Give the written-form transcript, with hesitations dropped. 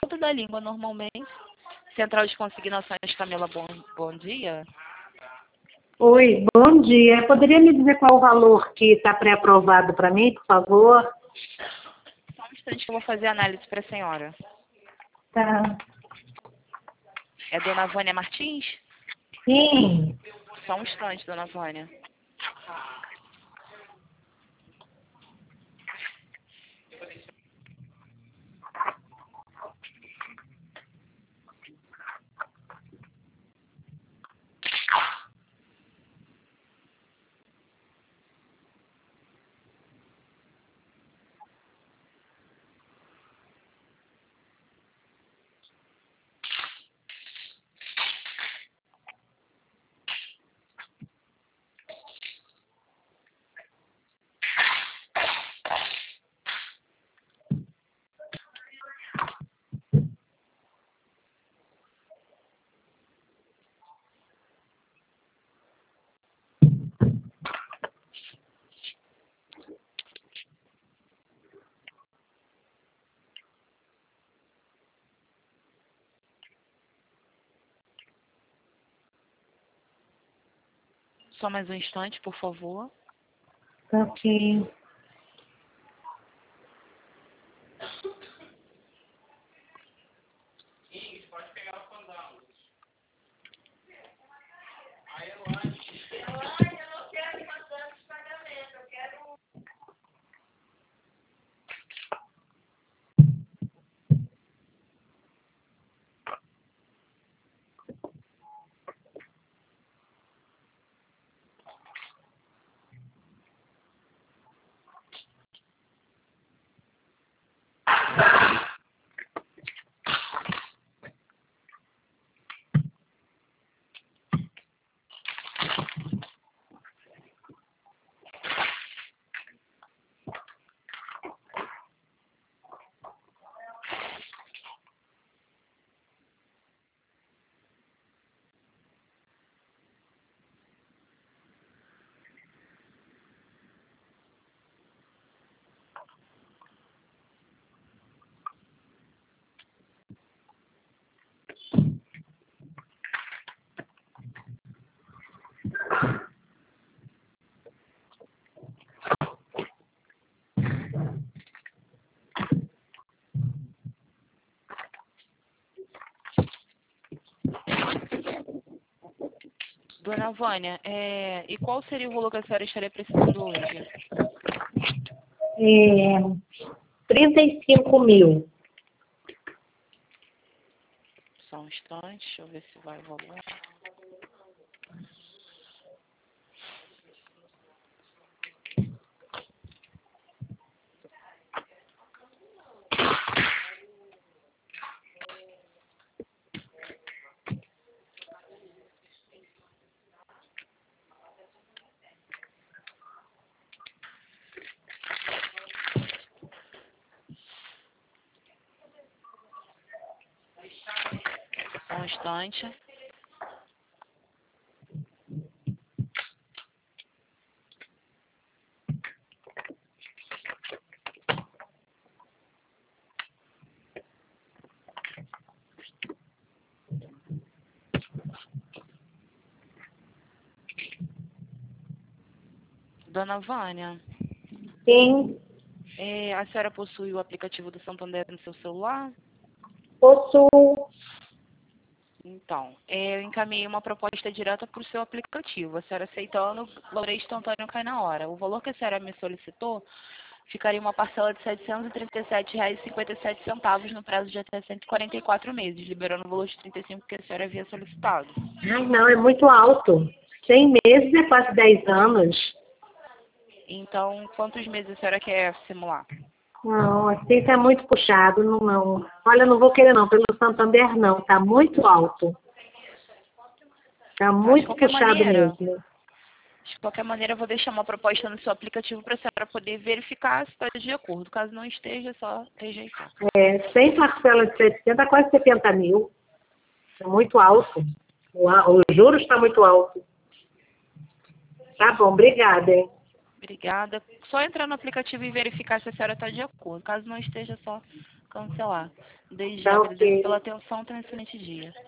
ponta da língua normalmente. Central de Consignações, Camila, bom dia. Oi, bom dia. Poderia me dizer qual o valor que está pré-aprovado para mim, por favor? Só um instante que eu vou fazer a análise para a senhora. Tá. É Dona Vânia Martins? Sim. Só um instante, Dona Vânia. Só mais um instante, por favor. Ok. Dona Vânia, e qual seria o valor que a senhora estaria precisando hoje? 35 mil. Só um instante, deixa eu ver se vai o valor. Só um instante. Dona Vânia, Sim, a senhora possui o aplicativo do Santander no seu celular? possuo. Então, eu encaminhei uma proposta direta para o seu aplicativo. A senhora aceitando, o valor instantâneo cai na hora. O valor que a senhora me solicitou ficaria uma parcela de R$ 737,57 no prazo de até 144 meses, liberando o valor de 35 que a senhora havia solicitado. Ai, não, é muito alto. 100 meses é quase 10 anos. Então, quantos meses a senhora quer simular? Não, assim está muito puxado. Não, não. Olha, não vou querer não, pelo Santander não. Está muito alto. Está Tá, muito puxado mesmo. de qualquer maneira, eu vou deixar uma proposta no seu aplicativo para a senhora poder verificar se está de acordo. Caso não esteja, é só rejeitar. Sem parcela de 700 a quase 70 mil. É muito alto. O juros está muito alto. Tá bom, obrigada, hein? Obrigada. Só entrar no aplicativo e verificar se a senhora está de acordo. Caso não esteja, só cancelar. Desde já Tá agradeço ok. pela atenção. Tenha um excelente dia.